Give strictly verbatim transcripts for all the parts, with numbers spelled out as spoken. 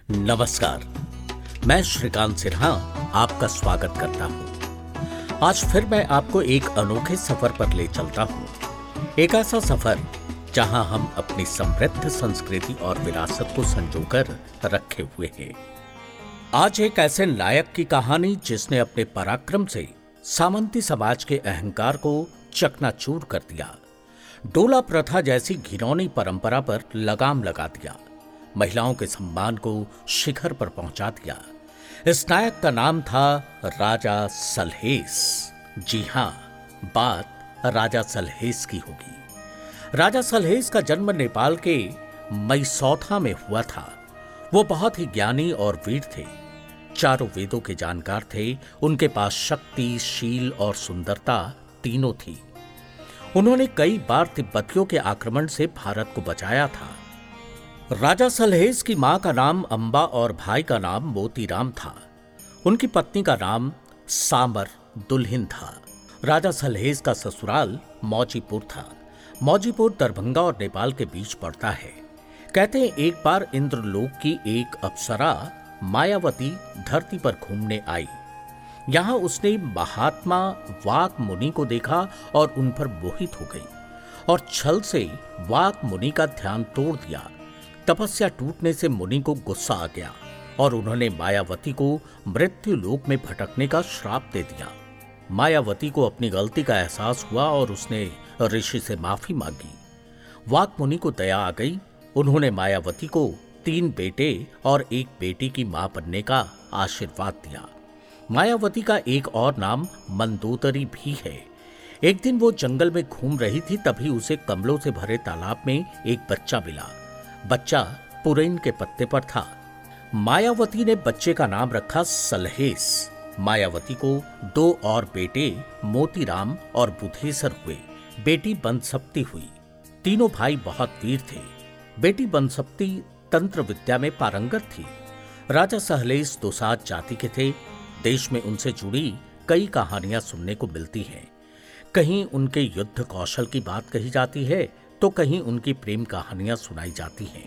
नमस्कार, मैं श्रीकांत सिन्हा आपका स्वागत करता हूँ। आज फिर मैं आपको एक अनोखे सफर पर ले चलता हूँ। एक ऐसा सफर जहाँ हम अपनी समृद्ध संस्कृति और विरासत को संजोकर रखे हुए हैं। आज एक ऐसे नायक की कहानी जिसने अपने पराक्रम से सामंती समाज के अहंकार को चकनाचूर कर दिया, डोला प्रथा जैसी घिनौनी परंपरा पर लगाम लगा दिया, महिलाओं के सम्मान को शिखर पर पहुंचा दिया। इस नायक का नाम था राजा सलहेस। जी हां, बात राजा सलहेस की होगी। राजा सलहेस का जन्म नेपाल के मैसौथा में हुआ था। वो बहुत ही ज्ञानी और वीर थे, चारों वेदों के जानकार थे। उनके पास शक्ति, शील और सुंदरता तीनों थी। उन्होंने कई बार तिब्बतियों के आक्रमण से भारत को बचाया था। राजा सलहेस की मां का नाम अंबा और भाई का नाम मोतीराम था। उनकी पत्नी का नाम सामर दुल्हिन था। राजा सलहेस का ससुराल मौजीपुर था। मौजीपुर दरभंगा और नेपाल के बीच पड़ता है। कहते हैं एक बार इंद्रलोक की एक अप्सरा मायावती धरती पर घूमने आई। यहां उसने महात्मा वाक मुनि को देखा और उन पर मोहित हो गई और छल से वाक मुनि का ध्यान तोड़ दिया। तपस्या टूटने से मुनि को गुस्सा आ गया और उन्होंने मायावती को मृत्यु लोक में भटकने का श्राप दे दिया। मायावती को अपनी गलती का एहसास हुआ और उसने ऋषि से माफी मांगी। वाक मुनि को दया आ गई। उन्होंने मायावती को तीन बेटे और एक बेटी की मां बनने का आशीर्वाद दिया। मायावती का एक और नाम मंदोदरी भी है। एक दिन वो जंगल में घूम रही थी, तभी उसे कमलों से भरे तालाब में एक बच्चा मिला। बच्चा पुरैन के पत्ते पर था। मायावती ने बच्चे का नाम रखा सलहेस। मायावती को दो और बेटे मोतीराम और बुधेसर हुए। बेटी बनसप्ती हुई। तीनों भाई बहुत वीर थे। बेटी बनसप्ती तंत्र विद्या में पारंगत थी। राजा सलहेस दोसाज जाति के थे। देश में उनसे जुड़ी कई कहानियां सुनने को मिलती हैं। कहीं उनके युद्ध कौशल की बात कही जाती है तो कहीं उनकी प्रेम कहानियां सुनाई जाती हैं।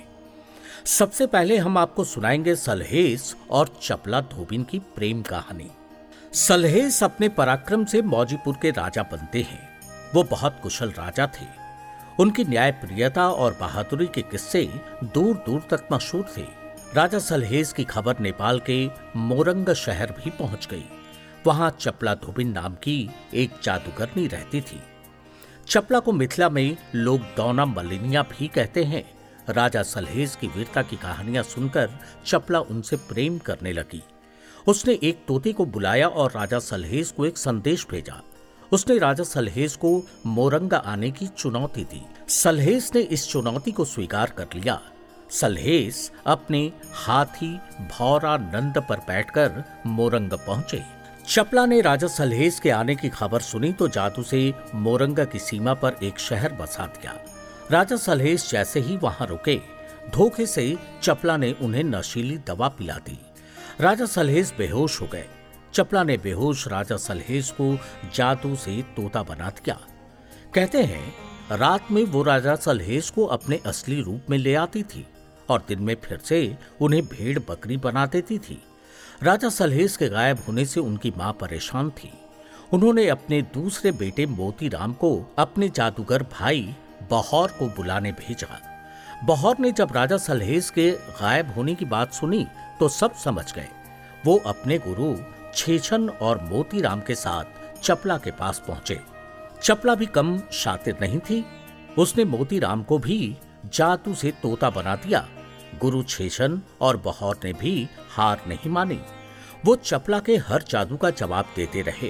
सबसे पहले हम आपको सुनाएंगे सलहेस और चपला धोबिन की प्रेम कहानी। सलहेस अपने पराक्रम से मौजीपुर के राजा बनते हैं। वो बहुत कुशल राजा थे। उनकी न्यायप्रियता और बहादुरी के किस्से दूर दूर तक मशहूर थे। राजा सलहेस की खबर नेपाल के मोरंग शहर भी पहुंच गई। वहां चपला धोबिन नाम की एक जादूगरनी रहती थी। चपला को मिथिला में लोग दौना मलिनिया भी कहते हैं। राजा सलहेस की वीरता की कहानियां सुनकर चपला उनसे प्रेम करने लगी। उसने एक तोते को बुलाया और राजा सलहेस को एक संदेश भेजा। उसने राजा सलहेस को मोरंगा आने की चुनौती दी। सलहेस ने इस चुनौती को स्वीकार कर लिया। सलहेस अपने हाथी भौरा नंद पर बैठकर मोरंग पहुंचे। चपला ने राजा सलहेस के आने की खबर सुनी तो जादू से मोरंगा की सीमा पर एक शहर बसा दिया। राजा सलहेस जैसे ही वहां रुके, धोखे से चपला ने उन्हें नशीली दवा पिला दी। राजा सलहेस बेहोश हो गए। चपला ने बेहोश राजा सलहेस को जादू से तोता बना दिया। कहते हैं रात में वो राजा सलहेस को अपने असली रूप में ले आती थी और दिन में फिर से उन्हें भेड़ बकरी बना देती थी। राजा सलहेस के गायब होने से उनकी मां परेशान थी। उन्होंने अपने दूसरे बेटे मोतीराम को अपने जादूगर भाई बहौर को बुलाने भेजा। बहौर ने जब राजा सलहेस के गायब होने की बात सुनी तो सब समझ गए। वो अपने गुरु छेछन और मोतीराम के साथ चपला के पास पहुंचे। चपला भी कम शातिर नहीं थी। उसने मोतीराम को भी जादू से तोता बना दिया। गुरु छेछन और बहौर ने भी हार नहीं मानी। वो चपला के हर जादू का जवाब देते रहे।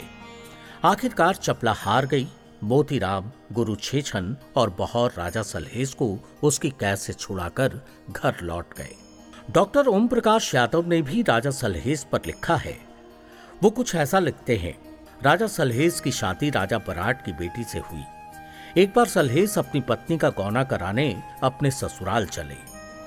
आखिरकार चपला हार गई। मोतीराम, गुरु छेछन और बहौर राजा सलहेस को उसकी कैद से छुड़ाकर घर लौट गए। डॉक्टर ओम प्रकाश यादव ने भी राजा सलहेस पर लिखा है। वो कुछ ऐसा लिखते हैं। राजा सलहेस की शादी राजा बराट की बेटी से हुई। एक बार सलहेस अपनी पत्नी का गौना कराने अपने ससुराल चले।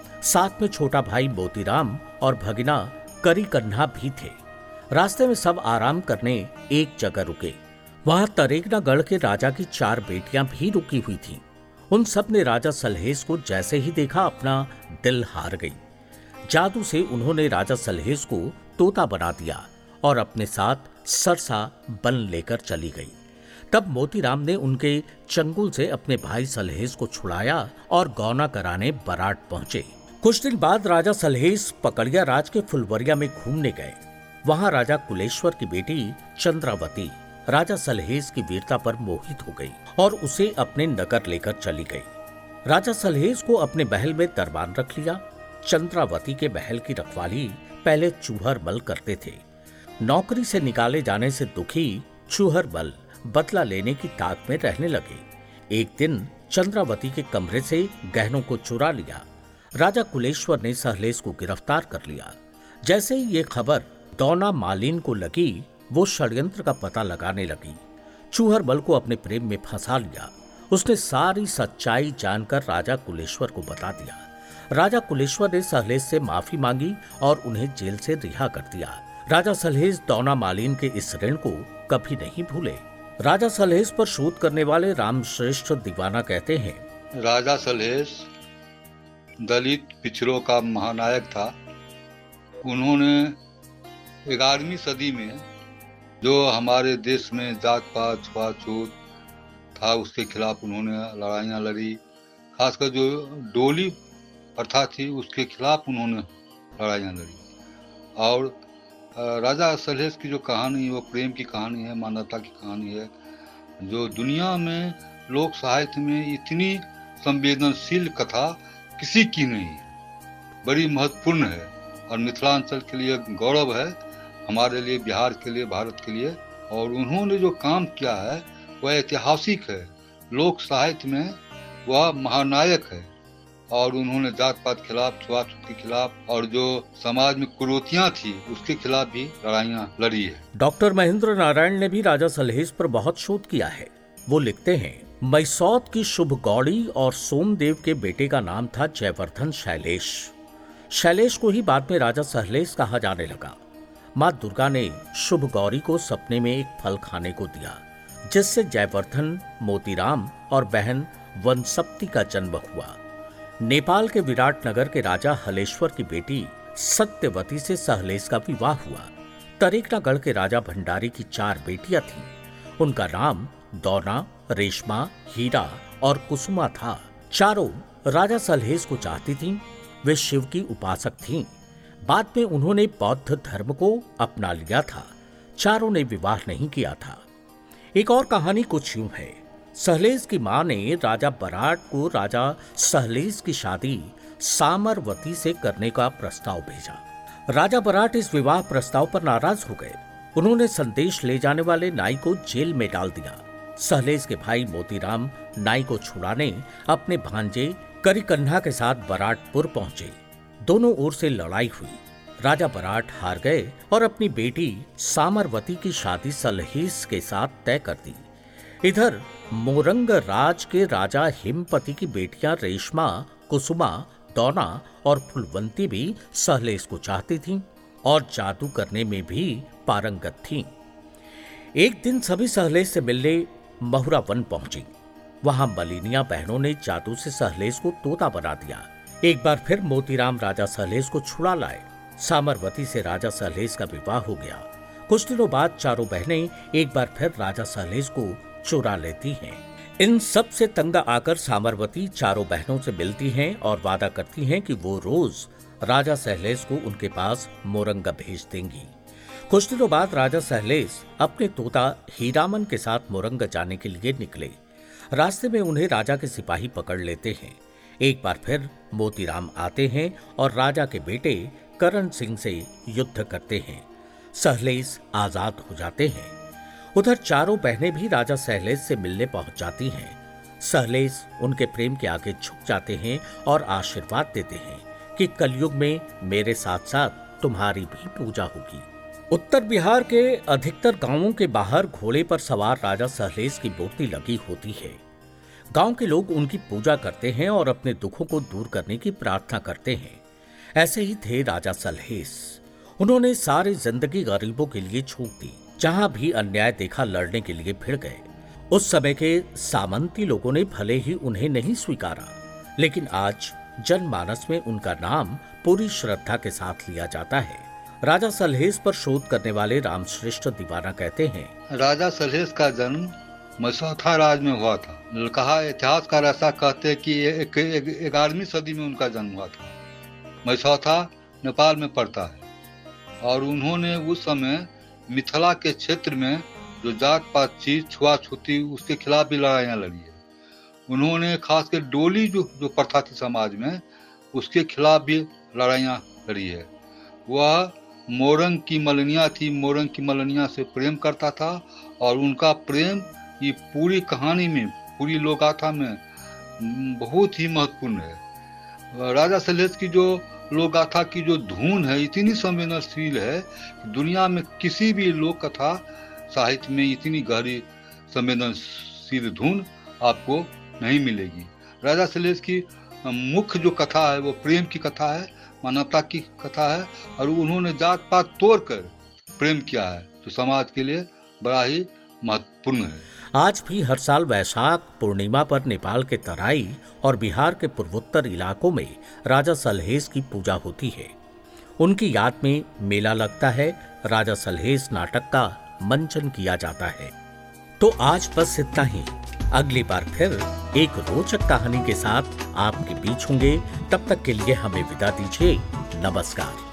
साथ में छोटा भाई मोतीराम और भगिना करी कन्हा भी थे। रास्ते में सब आराम करने एक जगह रुके। वहां तरेगनागढ़ के राजा की चार बेटियां भी रुकी हुई थीं। उन सब ने राजा सलहेस को जैसे ही देखा अपना दिल हार गई। जादू से उन्होंने राजा सलहेश को तोता बना दिया और अपने साथ सरसा बन लेकर चली गई। तब मोतीराम ने उनके चंगुल से अपने भाई सलहेश को छुड़ाया और गौना कराने बराट पहुंचे। कुछ दिन बाद राजा सलहेश पकड़िया राज के फुलवरिया में घूमने गए। वहां राजा कुलेश्वर की बेटी चंद्रावती राजा सलहेश की वीरता पर मोहित हो गई और उसे अपने नगर लेकर चली गई। राजा सलहेश को अपने महल में दरबान रख लिया। चंद्रावती के महल की रखवाली पहले चूहर बल करते थे। नौकरी से निकाले जाने से दुखी चूहर बल बदला लेने की ताक में रहने लगे। एक दिन चंद्रावती के कमरे से गहनों को चुरा लिया। राजा कुलेश्वर ने सहलेश को गिरफ्तार कर लिया। जैसे ही ये खबर दौना मालिन को लगी, वो षड्यंत्र का पता लगाने लगी। चूहर बल को अपने प्रेम में फंसा लिया। उसने सारी सच्चाई जानकर राजा कुलेश्वर को बता दिया। राजा कुलेश्वर ने सहलेश से माफी मांगी और उन्हें जेल से रिहा कर दिया। राजा सलहेश दौना मालिन के इस ऋण को कभी नहीं भूले। राजा सलहेश पर शोध करने वाले रामश्रेष्ठ दीवाना कहते हैं, राजा सलहेश दलित पिछड़ों का महानायक था। उन्होंने ग्यारहवीं सदी में जो हमारे देश में जात पात छुआछूत था उसके खिलाफ उन्होंने लड़ाइयाँ लड़ी। खासकर जो डोली प्रथा थी उसके खिलाफ उन्होंने लड़ाइयाँ लड़ी। और राजा सलहेश की जो कहानी है वो प्रेम की कहानी है, मानवता की कहानी है, जो दुनिया में लोक साहित्य में इतनी संवेदनशील कथा किसी की नहीं, बड़ी महत्वपूर्ण है और मिथिलांचल के लिए गौरव है, हमारे लिए, बिहार के लिए, भारत के लिए। और उन्होंने जो काम किया है वह ऐतिहासिक है। लोक साहित्य में वह महानायक है और उन्होंने जात पात खिलाफ, छुआछूत के खिलाफ और जो समाज में कुरीतियां थी उसके खिलाफ भी लड़ाइयां लड़ी है। डॉक्टर महेंद्र नारायण ने भी राजा सलहेश पर बहुत शोध किया है। वो लिखते हैं, मैसौत की शुभ गौड़ी और सोमदेव के बेटे का नाम था जयवर्धन शैलेश। शैलेश को ही बाद में राजा सलहेश कहा जाने लगा। माँ दुर्गा ने शुभ गौरी को सपने में एक फल खाने को दिया, जिससे जयवर्धन, मोतीराम और बहन वनसप्ती का जन्म हुआ। नेपाल के विराट नगर के राजा हलेश्वर की बेटी सत्यवती से सहलेश का विवाह हुआ। तरेकनागढ़ के राजा भंडारी की चार बेटियां थीं। उनका नाम दौना, रेशमा, हीरा और कुसुमा था। चारों राजा सलहेश को चाहती थीं। वे शिव की उपासक थीं। बाद में उन्होंने बौद्ध धर्म को अपना लिया था। चारों ने विवाह नहीं किया था। एक और कहानी कुछ यूं है। सहलेश की मां ने राजा बराट को राजा सहलेश की शादी सामरवती से करने का प्रस्ताव भेजा। राजा बराट इस विवाह प्रस्ताव पर नाराज हो गए। उन्होंने संदेश ले जाने वाले नाई को जेल में डाल दिया। सहलेश के भाई मोतीराम नाई को छुड़ाने अपने भांजे करिकन्हा के साथ बराटपुर पहुंचे। दोनों ओर से लड़ाई हुई। राजा बराट हार गए और अपनी बेटी सामरवती की शादी सलहेश के साथ तय कर दी। इधर मोरंग राज के राजा हिमपति की बेटियां रेशमा, कुसुमा, दौना और फुलवंती भी सहलेश को चाहती थीं और जादू करने में भी पारंगत थीं। एक दिन सभी सहलेश से मिलने महुरा वन पहुंची। वहां मलिनिया बहनों ने जादू से सहलेश को तोता बना दिया। एक बार फिर मोतीराम राजा सहलेश को छुड़ा लाए। सामरवती से राजा सहलेश का विवाह हो गया। कुछ दिनों बाद चारों बहनें एक बार फिर राजा सहलेश को चुरा लेती हैं। इन सब से तंग आकर सामरवती चारों बहनों से मिलती हैं और वादा करती हैं कि वो रोज राजा सहलेश को उनके पास मोरंगा भेज देंगी। कुछ दिनों बाद राजा सहलेश अपने तोता हीरामन के साथ मोरंग जाने के लिए निकले। रास्ते में उन्हें राजा के सिपाही पकड़ लेते हैं। एक बार फिर मोतीराम आते हैं और राजा के बेटे करण सिंह से युद्ध करते हैं। सहलेश आजाद हो जाते हैं। उधर चारों बहनें भी राजा सहलेश से मिलने पहुंच जाती हैं। सहलेश उनके प्रेम के आगे झुक जाते हैं और आशीर्वाद देते हैं कि कलयुग में मेरे साथ साथ तुम्हारी भी पूजा होगी। उत्तर बिहार के अधिकतर गांवों के बाहर घोड़े पर सवार राजा सहलेश की मूर्ति लगी होती है। गांव के लोग उनकी पूजा करते हैं और अपने दुखों को दूर करने की प्रार्थना करते हैं। ऐसे ही थे राजा सलहेश। उन्होंने सारी जिंदगी गरीबों के लिए छोड़ दी। जहां भी अन्याय देखा लड़ने के लिए भिड़ गए। उस समय के सामंती लोगों ने भले ही उन्हें नहीं स्वीकारा, लेकिन आज जनमानस में उनका नाम पूरी श्रद्धा के साथ लिया जाता है। राजा सलहेश पर शोध करने वाले रामश्रेष्ठ दीवाना कहते हैं, राजा सलहेश का जन्म मसौथा राज में हुआ था। कहा इतिहासकार ऐसा कहते हैं कि ग्यारहवीं सदी में उनका जन्म हुआ था। मसौथा नेपाल में पड़ता है और उन्होंने उस समय मिथिला के क्षेत्र में जो जात पात थी, छुआछूती, उसके खिलाफ भी लड़ाइयाँ लड़ी है। उन्होंने खासकर डोली जो जो प्रथा थी समाज में, उसके खिलाफ भी लड़ाइयाँ लड़ी है। वह मोरंग की मलनिया थी, मोरंग की मलनिया से प्रेम करता था और उनका प्रेम ये पूरी कहानी में, पूरी लोकगाथा में बहुत ही महत्वपूर्ण है। राजा सलहेश की जो लोकगाथा की जो धुन है इतनी संवेदनशील है कि दुनिया में किसी भी लोक कथा साहित्य में इतनी गहरी संवेदनशील धुन आपको नहीं मिलेगी। राजा सलहेश की मुख्य जो कथा है वो प्रेम की कथा है, मानवता की कथा है और उन्होंने जात पात तोड़कर प्रेम किया है, तो समाज के लिए बड़ा ही महत्वपूर्ण है। आज भी हर साल वैशाख पूर्णिमा पर नेपाल के तराई और बिहार के पूर्वोत्तर इलाकों में राजा सलहेश की पूजा होती है। उनकी याद में मेला लगता है, राजा सलहेश नाटक का मंचन किया जाता है। तो आज बस इतना ही। अगली बार फिर एक रोचक कहानी के साथ आपके बीच होंगे। तब तक के लिए हमें विदा दीजिए। नमस्कार।